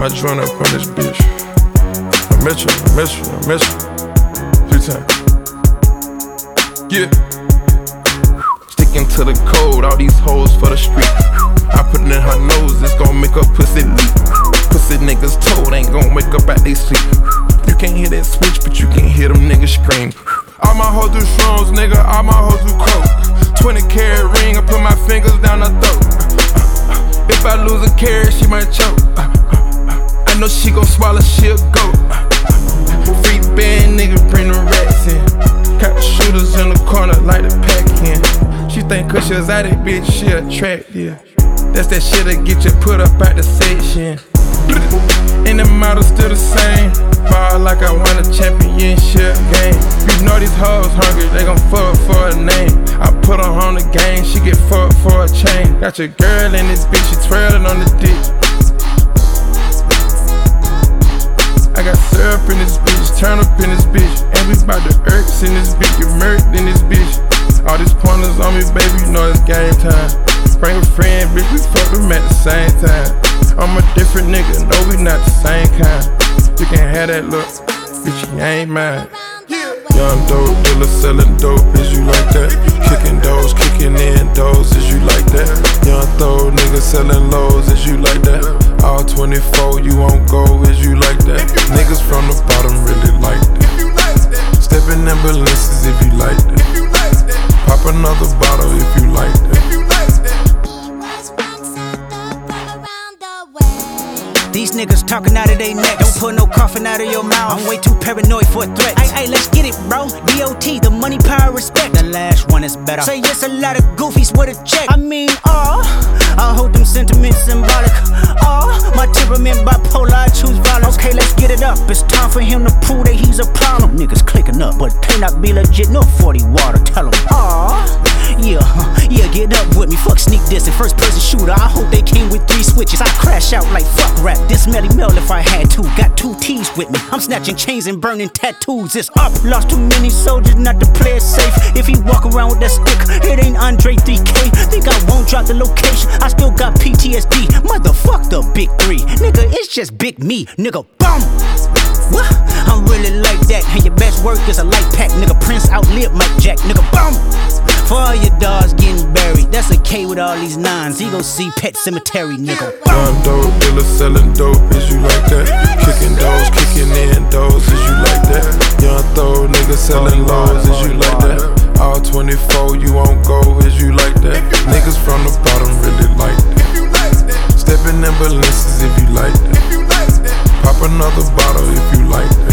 joint up on this bitch. I miss you. Few times. Yeah. Sticking to the code, all these hoes for the street. I put it in her nose, it's gon' make her pussy leak. Pussy niggas told, ain't gon' wake up at they sleep. You can't hear that switch, but you can hear them niggas scream. All my hoes do shrooms, nigga, all my hoes do coke. 20-carat ring, I put my fingers down her throat. If I lose a carat, she might choke. I know she gon' swallow, she'll go. Free band, nigga, bring the rats in. Got the shooters in the corner like the Pac-Man. She think cause she was at it, bitch, she attractive. That's that shit that get you put up at the section. And the model still the same. Ball like I won a championship game. You know these hoes hungry, they gon' fuck for a name. I put her on the game, she get fucked for a chain. Got your girl in this bitch, she twirling on the dick. I got syrup in this bitch, turn up in this bitch. And we bout the irks in this bitch, get murked in this bitch. All these pointers on me, baby, you know it's game time. Bring a friend, bitch, we fuck them at the same time. I'm a different nigga, no, we not the same kind. You can have that look, bitch, you ain't mine. Young dope dealer selling dope, is you like that? Kicking doors, kicking in doors, is you like that? Young throw nigga selling lows, is you like that? All 24, you won't go, is you like that? Niggas from the bottom really like that. Stepping in Balenciagas if you like that. Pop another bottle if you like that. These niggas talking out of their necks. Don't put no coffin out of your mouth. I'm way too paranoid for a threat. Ay, let's get it, bro. DOT, the money, power, respect. The last one is better. Say yes, a lot of goofies with a check. I mean, I hold them sentiments symbolic. My temperament bipolar, I choose violence. Okay, let's get it up. It's time for him to prove that he's a problem. Niggas clicking up, but cannot be legit. No 40 water, tell him. Yeah, get up with me. Fuck sneak diss and first person shooter. I hope they came with 3 switches. I crash out like fuck rap. This Melly Mel if I had to. Got 2 T's with me. I'm snatching chains and burning tattoos. It's up. Lost too many soldiers not to play it safe. If he walk around with that stick, it ain't Andre 3K. Think I won't drop the location. I still got PTSD. Motherfuck the big 3. Nigga, it's just big me. Nigga, bum. What? I'm really like that. And your best work is a light pack. Nigga, Prince outlived Mike Jack. Nigga, bum. For all your dogs getting buried. That's a K with all these 9s. He gon' see Pet Cemetery, nigga. Young dope dealer selling dope, is you like that? Kicking doors, kicking in doors, is you like that? Young throw nigga selling lows, is you like that? All 24, you won't go, is you like that? Niggas from the bottom really like that. Stepping in Balenciagas if you like that. Pop another bottle if you like that.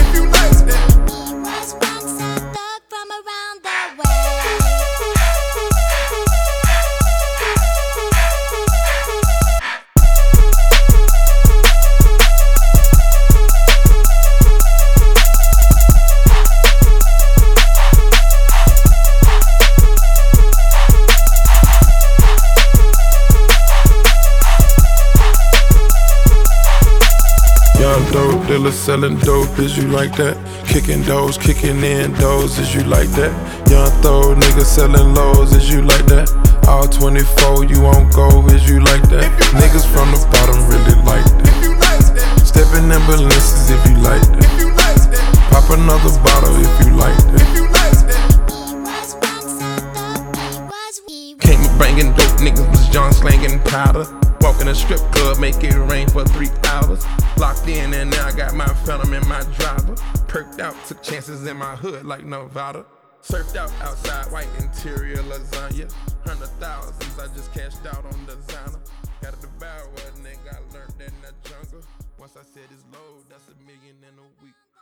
Dope dealer selling dope, is you like that? Kicking doors, kicking in doors, is you like that? Young throw nigga selling lows, is you like that? All 24, you won't go, is you like that? Niggas from the bottom really like that. Stepping in Balenciagas if you like that. Pop another bottle if you like that. Came up bringing dope, niggas was John slanging powder. Walk in a strip club, make it rain for 3 hours. Locked in and now I got my phantom in my driver. Perked out, took chances in my hood like Nevada. Surfed out outside, white interior lasagna. 100,000s, I just cashed out on designer. Got a devour, nigga, I learned that in the jungle. Once I said it's low, that's $1 million in a week.